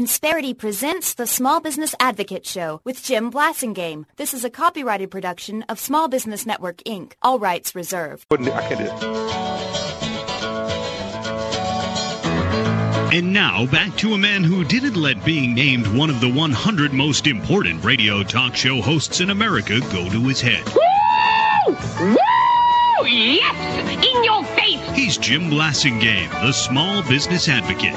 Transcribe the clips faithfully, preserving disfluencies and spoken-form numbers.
Insperity presents the Small Business Advocate Show with Jim Blasingame. This is a copyrighted production of Small Business Network, Incorporated. All rights reserved. I can't do it. And now, back to a man who didn't let being named one of the one hundred most important radio talk show hosts in America go to his head. Woo! Woo! Yes! In your face! He's Jim Blasingame, the Small Business Advocate.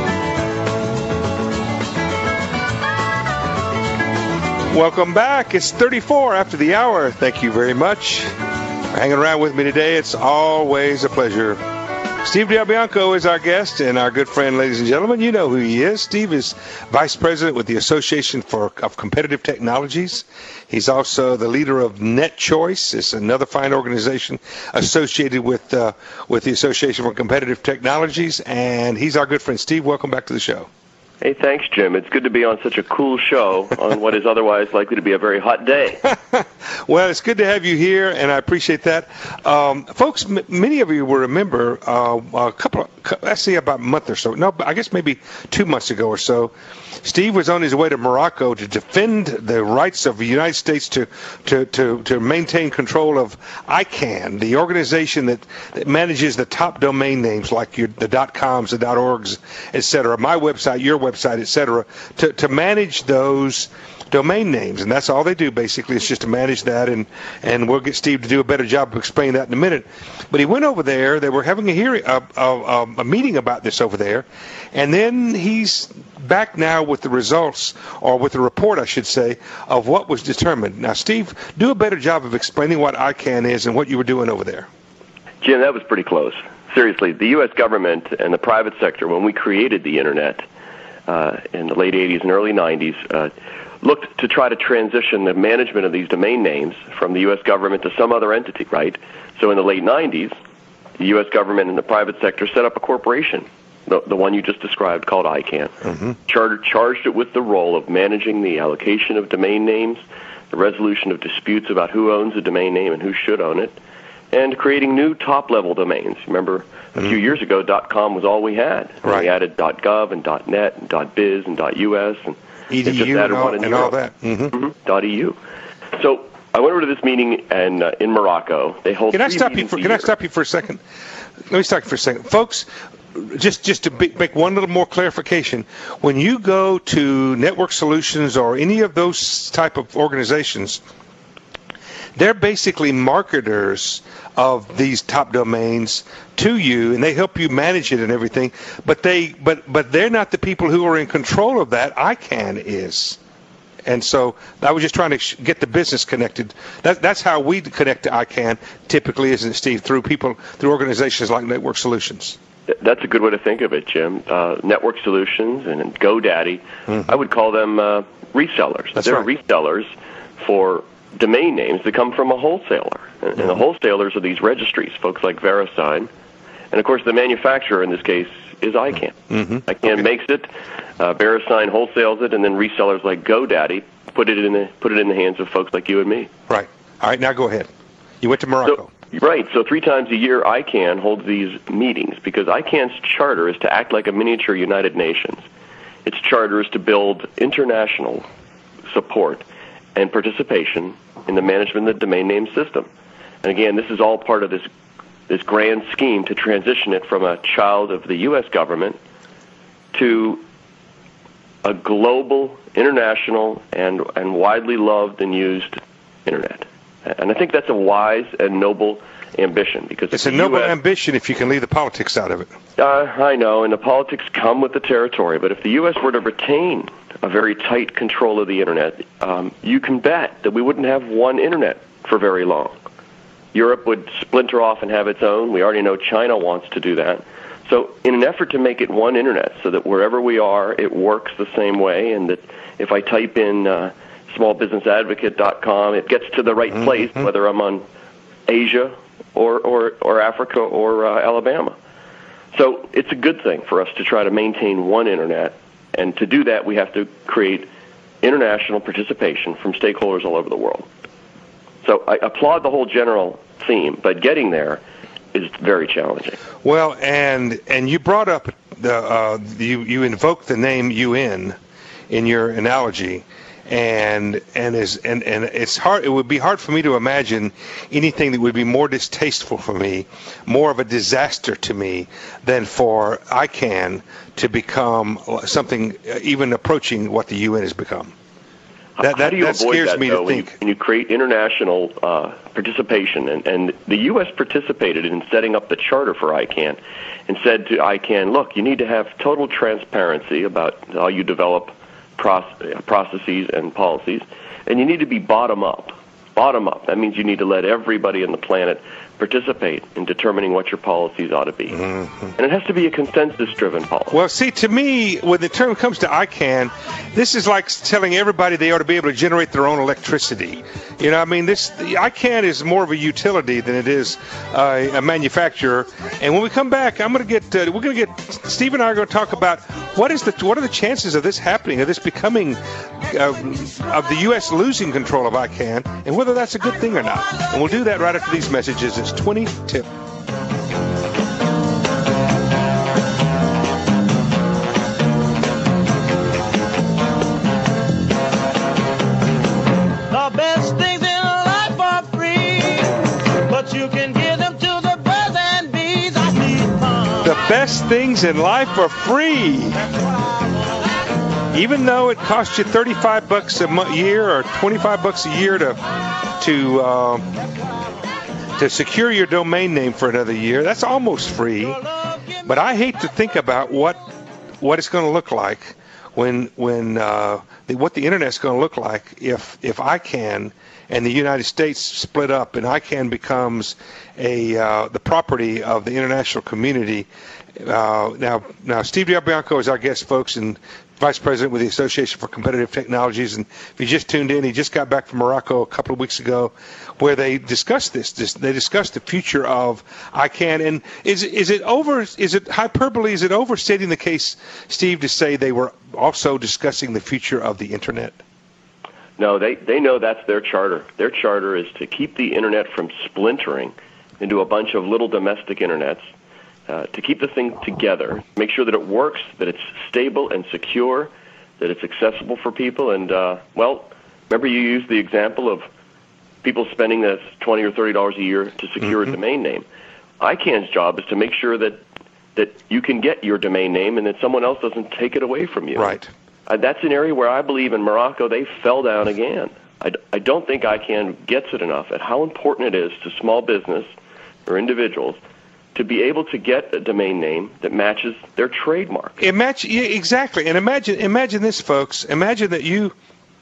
Welcome back. It's thirty-four after the hour. Thank you very much for hanging around with me today. It's always a pleasure. Steve DelBianco is our guest and our good friend, ladies and gentlemen. You know who he is. Steve is Vice President with the Association for of Competitive Technologies. He's also the leader of NetChoice. It's another fine organization associated with uh, with the Association for Competitive Technologies. And he's our good friend. Steve, welcome back to the show. Hey, thanks, Jim. It's good to be on such a cool show on what is otherwise likely to be a very hot day. Well, it's good to have you here, and I appreciate that. Um, folks, m- many of you will remember uh, a couple of, let's see, about a month or so, no, I guess maybe two months ago or so, Steve was on his way to Morocco to defend the rights of the United States to to, to, to maintain control of I CANN, the organization that, that manages the top domain names like your, the .coms, the .orgs, et cetera, my website, your website, et cetera, to, to manage those domain names. And that's all they do, basically. It's just to manage that, and, and we'll get Steve to do a better job of explaining that in a minute. But he went over there. They were having a hearing, a, a, a meeting about this over there, and then he's back now with the results, or with the report, I should say, of what was determined. Now, Steve, do a better job of explaining what I CANN is and what you were doing over there. Jim, that was pretty close. Seriously, the U S government and the private sector, when we created the Internet uh, in the late eighties and early nineties, uh, looked to try to transition the management of these domain names from the U S government to some other entity, right? So in the late nineties, the U S government and the private sector set up a corporation, the, the one you just described, called I CANN. Mm-hmm. Charter, charged it with the role of managing the allocation of domain names, the resolution of disputes about who owns a domain name and who should own it, and creating new top-level domains. Remember, a mm-hmm. few years ago, .com was all we had. Right. We added .gov and .net and .biz and .us and E D U and, all, and all that. Mm-hmm. Mm-hmm. .eu. So I went over to this meeting and uh, in Morocco. They hold. Can I stop you? For, can I stop you for a second? Let me stop you for a second, folks. Just just to be, make one little more clarification. When you go to Network Solutions or any of those type of organizations, they're basically marketers of these top domains to you, and they help you manage it and everything. But they, but but they're not the people who are in control of that. I CANN is, and so I was just trying to sh- get the business connected. That, that's how we connect to I CANN typically, isn't it, Steve? Through people, through organizations like Network Solutions. That's a good way to think of it, Jim. Uh, Network Solutions and GoDaddy, mm-hmm. I would call them uh, resellers. That's They're right. resellers for domain names that come from a wholesaler. And, mm-hmm. and the wholesalers are these registries, folks like VeriSign. And, of course, the manufacturer in this case is I CANN. Mm-hmm. I CANN okay. makes it, uh, VeriSign wholesales it, and then resellers like GoDaddy put it in the put it in the hands of folks like you and me. Right. All right, now go ahead. You went to Morocco. So, right. So three times a year, I CANN holds these meetings because I CANN's charter is to act like a miniature United Nations. Its charter is to build international support and participation in the management of the domain name system. And again, this is all part of this this grand scheme to transition it from a child of the U S government to a global, international, and, and widely loved and used Internet. And I think that's a wise and noble ambition. Because it's a noble U S ambition if you can leave the politics out of it. Uh, I know, and the politics come with the territory. But if the U S were to retain a very tight control of the Internet, um, you can bet that we wouldn't have one Internet for very long. Europe would splinter off and have its own. We already know China wants to do that. So in an effort to make it one Internet so that wherever we are, it works the same way, and that if I type in uh, small business advocate dot com, it gets to the right mm-hmm. place, whether I'm on Asia or, or, or Africa or uh, Alabama. So it's a good thing for us to try to maintain one Internet. And to do that, we have to create international participation from stakeholders all over the world. So I applaud the whole general theme, but getting there is very challenging. Well, and and you brought up the uh, you you invoke the name U N in your analogy, and and is and and it's hard. It would be hard for me to imagine anything that would be more distasteful for me, more of a disaster to me, than for I CAN to become something even approaching what the U N has become. That, How that, do you that avoid scares that, me though, to when you, think. when you create international uh, participation? And, and the U S participated in setting up the charter for I CAN and said to I CAN, look, you need to have total transparency about how you develop proce- processes and policies, and you need to be bottom-up. Bottom-up. That means you need to let everybody on the planet participate in determining what your policies ought to be. Mm-hmm. And it has to be a consensus-driven policy. Well, see, to me, when the term comes to I CAN, this is like telling everybody they ought to be able to generate their own electricity. You know, I mean, this I CAN is more of a utility than it is uh, a manufacturer. And when we come back, I'm going to get uh, we're going to get Steve and I are going to talk about what is the what are the chances of this happening, of this becoming uh, of the U S losing control of I CAN, and whether that's a good thing or not. And we'll do that right after these messages. It's twenty tip. The best things in life are free, but you can give them to the birds and bees. I need fun. The best things in life are free. Even though it costs you thirty-five bucks a mo- year or twenty-five bucks a year to to uh, to secure your domain name for another year, that's almost free. But I hate to think about what what it's going to look like when when uh, the, what the internet's going to look like if if I CAN and the United States split up and I CAN becomes a uh, the property of the international community. Uh, now, now Steve DiBianco is our guest, folks, and Vice President with the Association for Competitive Technologies. And if you just tuned in, he just got back from Morocco a couple of weeks ago, where they discussed this. this they discussed the future of I CAN. And is is it over? Is it hyperbole? Is it overstating the case, Steve, to say they were also discussing the future of the internet? No, they they know that's their charter. Their charter is to keep the internet from splintering into a bunch of little domestic internets. Uh, to keep the thing together, make sure that it works, that it's stable and secure, that it's accessible for people. And, uh, well, remember you used the example of people spending that twenty or thirty dollars a year to secure mm-hmm. a domain name. I CAN's job is to make sure that, that you can get your domain name and that someone else doesn't take it away from you. Right. Uh, that's an area where I believe in Morocco they fell down again. I, I don't think I CAN gets it enough at how important it is to small business or individuals to be able to get a domain name that matches their trademark. Imagine, yeah, exactly. And imagine imagine this, folks. Imagine that you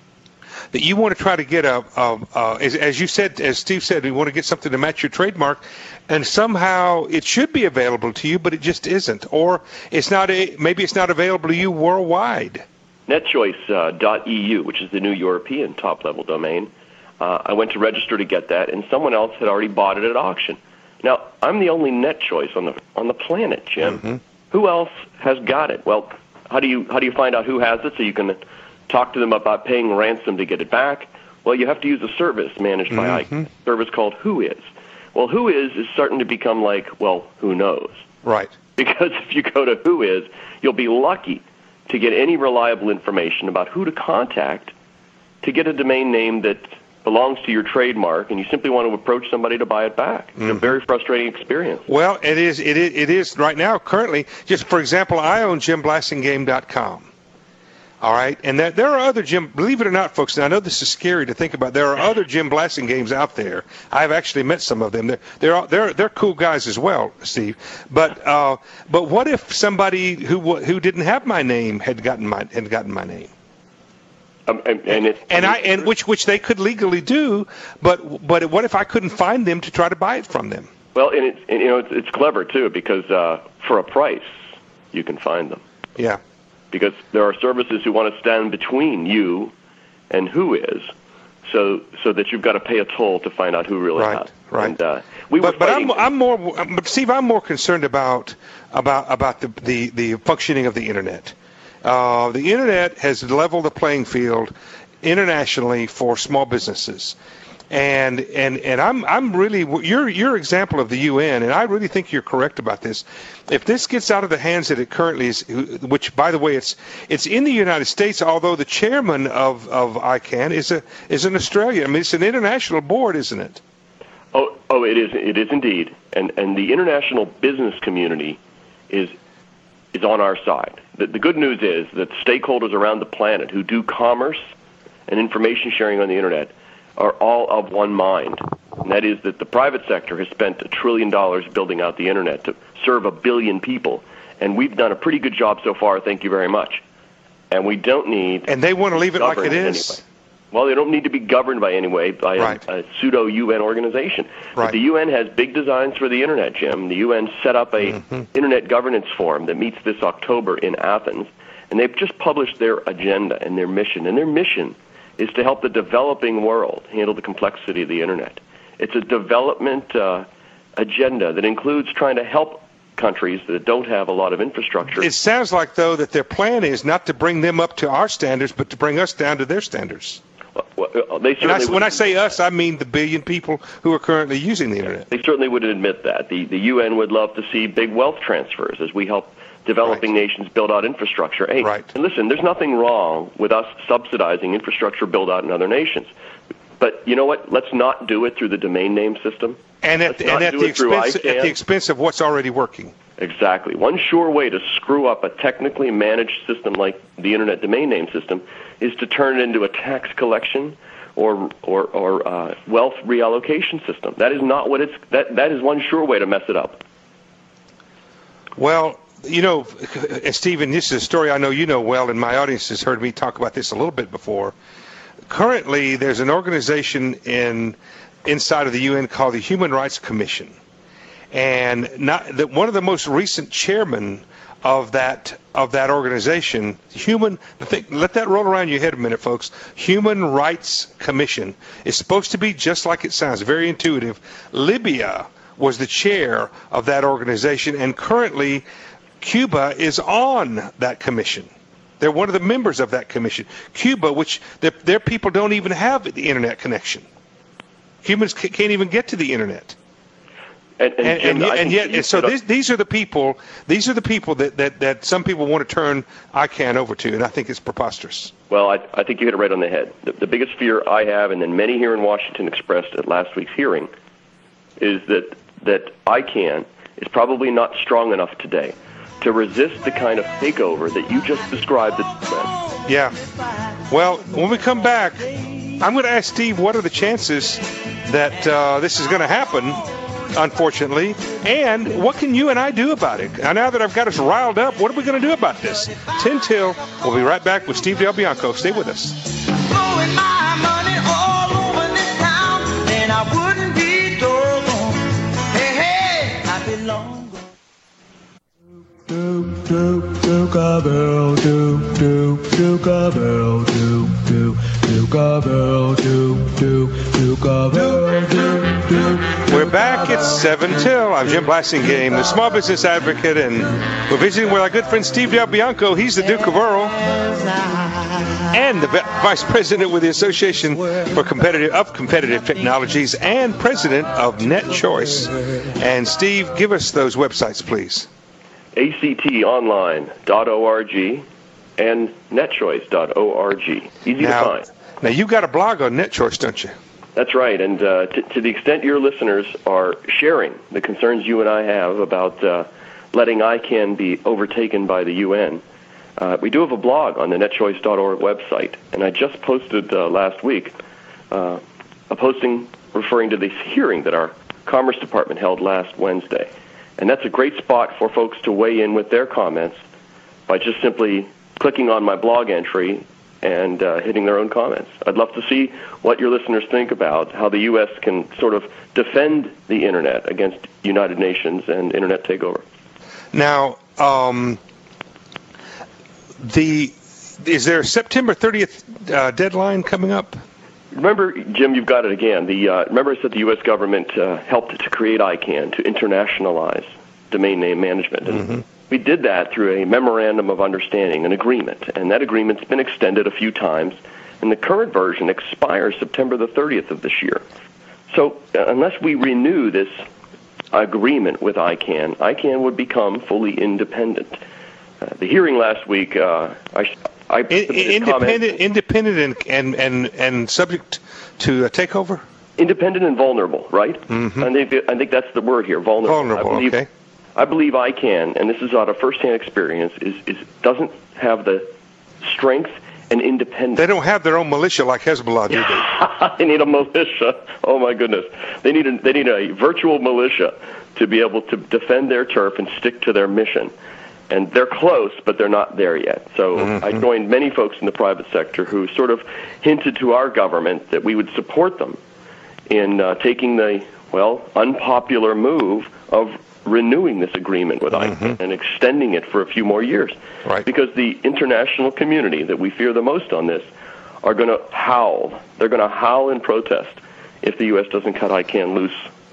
that you want to try to get a, a, a as, as you said, as Steve said, you want to get something to match your trademark, and somehow it should be available to you, but it just isn't, or it's not. A, maybe it's not available to you worldwide. NetChoice dot E U, which is the new European top-level domain, uh, I went to register to get that, and someone else had already bought it at auction. Now, I'm the only net choice on the on the planet, Jim. Mm-hmm. Who else has got it? Well, how do you how do you find out who has it so you can talk to them about paying ransom to get it back? Well, you have to use a service managed by mm-hmm. I CAN, a service called Whois. Well, Whois is starting to become like, well, who knows? Right. Because if you go to Whois, you'll be lucky to get any reliable information about who to contact to get a domain name that belongs to your trademark, and you simply want to approach somebody to buy it back. It's mm-hmm. a very frustrating experience. Well, it is. It is. It is right now. Currently, just for example, I own Jim Blasting Game dot com. All right, and that there are other Jim. Believe it or not, folks. And I know this is scary to think about. There are other Jim Blasting games out there. I've actually met some of them. They're they're they're, they're cool guys as well, Steve. But uh, but what if somebody who who didn't have my name had gotten my had gotten my name? Um, and and, it's, and I and which which they could legally do, but but what if I couldn't find them to try to buy it from them? Well, and it's and, you know it's, it's clever too because uh, for a price you can find them. Yeah. Because there are services who want to stand between you and Whois, so so that you've got to pay a toll to find out who really right, has. Right. And, uh, we but were but fighting. I'm I'm more but Steve, I'm more concerned about about about the the, the functioning of the internet. Uh, the internet has leveled the playing field internationally for small businesses. And and and I'm I'm really your your example of the U N, and I really think you're correct about this. If this gets out of the hands that it currently is, which by the way it's it's in the United States, although the chairman of, of I CAN is a is an Australian. I mean, it's an international board, isn't it? Oh oh, it is it is indeed, and and the international business community is is on our side. The, the good news is that stakeholders around the planet who do commerce and information sharing on the internet are all of one mind, and that is that the private sector has spent a trillion dollars building out the internet to serve a billion people, and we've done a pretty good job so far, thank you very much. And we don't need... And they want to leave it like it is? Anyway. Well, they don't need to be governed by any way by right. a, a pseudo-U N organization. Right. But the U N has big designs for the internet, Jim. The U N set up a mm-hmm. internet governance forum that meets this October in Athens, and they've just published their agenda and their mission, and their mission is to help the developing world handle the complexity of the internet. It's a development uh, agenda that includes trying to help countries that don't have a lot of infrastructure. It sounds like, though, that their plan is not to bring them up to our standards, but to bring us down to their standards. Well, they I, when I say us, I mean the billion people who are currently using the internet. They certainly would admit that. The, the U N would love to see big wealth transfers as we help developing right. nations build out infrastructure. Hey, right. and listen, there's nothing wrong with us subsidizing infrastructure build out in other nations. But you know what? Let's not do it through the domain name system. And at, and at, the, expense, at the expense of what's already working. Exactly. One sure way to screw up a technically managed system like the Internet domain name system is to turn it into a tax collection or or, or uh, wealth reallocation system. That is not what it's. That that is one sure way to mess it up. Well, you know, Stephen, this is a story I know you know well, and my audience has heard me talk about this a little bit before. Currently, there's an organization in inside of the U N called the Human Rights Commission, and not the, one of the most recent chairmen of that of that organization, human. Think, let that roll around your head a minute, folks. Human Rights Commission is supposed to be just like it sounds, very intuitive. Libya was the chair of that organization, and currently Cuba is on that commission. They're one of the members of that commission. Cuba, which their, their people don't even have the internet connection. Cubans can't even get to the internet. And, and, and, Jim, and, yet, and yet, and so these, these are the people. These are the people that, that, that some people want to turn I CAN over to, and I think it's preposterous. Well, I, I think you hit it right on the head. The, the biggest fear I have, and then many here in Washington expressed at last week's hearing, is that that I CAN is probably not strong enough today to resist the kind of takeover that you just described. Yeah. Well, when we come back, I'm going to ask Steve what are the chances that uh, this is going to happen, unfortunately, and what can you and I do about it? And now that I've got us riled up, what are we going to do about this? ten till, we'll be right back with Steve Del Bianco. Stay with us. Blowing my money all over this town, and I wouldn't be doggone. Hey, hey, I belong. Do do do cowbell do do do cowbell do do do cowbell do do do cowbell do do. We're back at seven till. I'm Jim Blasingame, the small business advocate, and we're visiting with our good friend Steve Del Bianco. He's the Duke of Earl and the vice president with the Association for Competitive of Competitive Technologies and president of NetChoice. And Steve, give us those websites, please. A C T online dot org and netchoice dot org. Easy now, to find. Now, you've got a blog on NetChoice, don't you? That's right. And uh, to, to the extent your listeners are sharing the concerns you and I have about uh, letting I CAN be overtaken by the U N, uh, we do have a blog on the netchoice dot org website. And I just posted uh, last week uh, a posting referring to this hearing that our Commerce Department held last Wednesday. And that's a great spot for folks to weigh in with their comments by just simply clicking on my blog entry and uh, hitting their own comments. I'd love to see what your listeners think about how the U S can sort of defend the Internet against United Nations and Internet takeover. Now, um, the is there a September thirtieth uh, deadline coming up? Remember, Jim, you've got it again. The uh, remember I said the U S government uh, helped to create I CAN, to internationalize domain name management. And mm-hmm. we did that through a memorandum of understanding, an agreement. And that agreement's been extended a few times. and the current version expires September the thirtieth of this year. So uh, unless we renew this agreement with ICANN, ICANN would become fully independent. Uh, the hearing last week, uh, I, I independent, independent, and, and and and subject to a takeover. Independent and vulnerable, right? Mm-hmm. I think I think that's the word here, vulnerable. Vulnerable. I believe, okay. I believe ICANN, and this is out of firsthand experience, is is doesn't have the strength and independence. They don't have their own militia like Hezbollah, do they? They need a militia. Oh my goodness, they need a, they need a virtual militia to be able to defend their turf and stick to their mission. And they're close, but they're not there yet. So mm-hmm. I joined many folks in the private sector who sort of hinted to our government that we would support them in uh, taking the, well, unpopular move of renewing this agreement with mm-hmm. ICANN and extending it for a few more years. Right. Because the international community that we fear the most on this are going to howl. They're going to howl in protest if the U S doesn't cut ICANN loose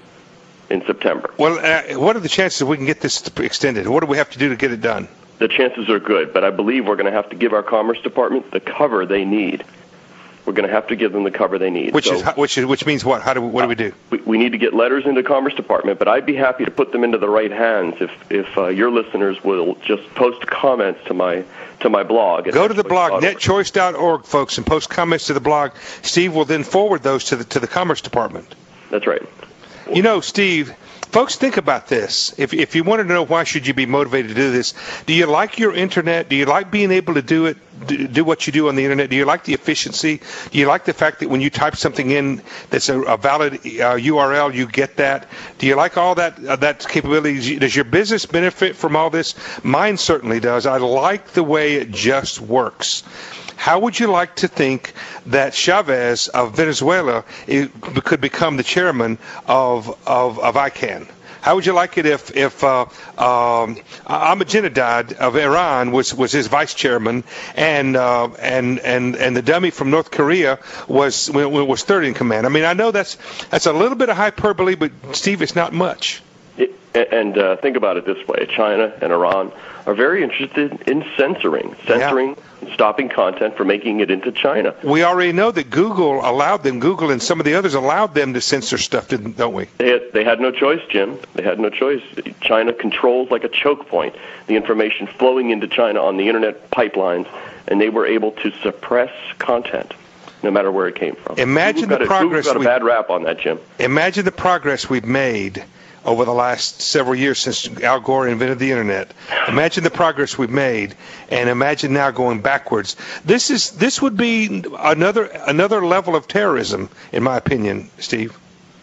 in September. Well, uh, what are the chances we can get this extended? What do we have to do to get it done? The chances are good, but I believe we're going to have to give our Commerce Department the cover they need. We're going to have to give them the cover they need. Which so, is which is which means what? How do we, what do we do? We, we need to get letters into Commerce Department, but I'd be happy to put them into the right hands if if uh, your listeners will just post comments to my to my blog. Go to the blog net choice dot org, folks, and post comments to the blog. Steve will then forward those to the to the Commerce Department. That's right. You know, Steve, folks, think about this. If if you want to know why should you be motivated to do this, do you like your internet? Do you like being able to do it, do, do what you do on the internet? Do you like the efficiency? Do you like the fact that when you type something in that's a, a valid uh, U R L, you get that? Do you like all that uh, that capability? Does your business benefit from all this? Mine certainly does. I like the way it just works. How would you like to think that Chavez of Venezuela could become the chairman of of, of ICANN? How would you like it if if uh, um, Ahmadinejad of Iran was, was his vice chairman, and uh, and and and the dummy from North Korea was was third in command? I mean, I know that's that's a little bit of hyperbole, but Steve, it's not much. It, and uh, think about it this way: China and Iran are very interested in censoring, censoring, yeah. stopping content from making it into China. We already know that Google allowed them, Google and some of the others allowed them to censor stuff, didn't, don't we? They had, they had no choice, Jim. They had no choice. China controls, like a choke point, the information flowing into China on the internet pipelines, and they were able to suppress content, no matter where it came from. Imagine the a, progress. Google's got a bad rap on that, Jim. Imagine the progress we've made over the last several years since Al Gore invented the internet. Imagine the progress we've made, and imagine now going backwards. This is this would be another another level of terrorism, in my opinion, Steve.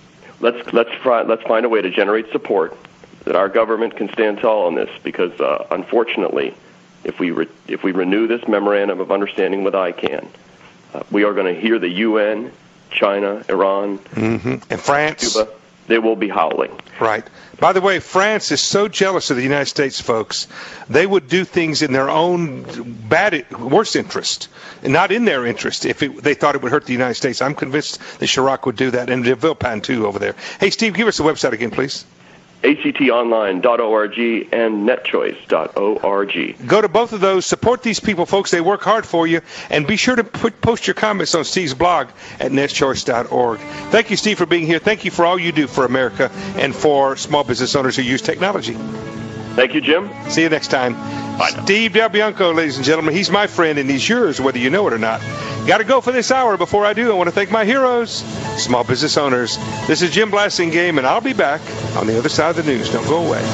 Let's let's try, let's find a way to generate support that our government can stand tall on this, because uh, unfortunately, if we re- if we renew this memorandum of understanding with ICANN, uh, we are going to hear the U N, China, Iran, mm-hmm. and France, Cuba. They will be howling. Right. By the way, France is so jealous of the United States, folks. They would do things in their own bad, worst interest, and not in their interest, if it, they thought it would hurt the United States. I'm convinced that Chirac would do that, and de Villepin, too, over there. Hey, Steve, give us the website again, please. A C T online dot org and net choice dot org. Go to both of those. Support these people, folks. They work hard for you. And be sure to put, post your comments on Steve's blog at net choice dot org. Thank you, Steve, for being here. Thank you for all you do for America and for small business owners who use technology. Thank you, Jim. See you next time. Bye now. Steve DelBianco, ladies and gentlemen. He's my friend, and he's yours, whether you know it or not. Got to go for this hour. Before I do, I want to thank my heroes, small business owners. This is Jim Blasingame, and I'll be back on the other side of the news. Don't go away.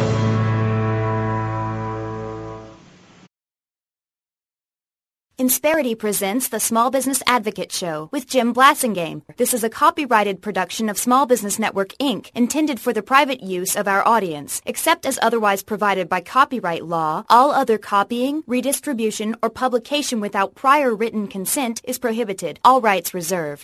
Insperity presents the Small Business Advocate Show with Jim Blasingame. This is a copyrighted production of Small Business Network, Incorporated, intended for the private use of our audience. Except as otherwise provided by copyright law, all other copying, redistribution, or publication without prior written consent is prohibited. All rights reserved.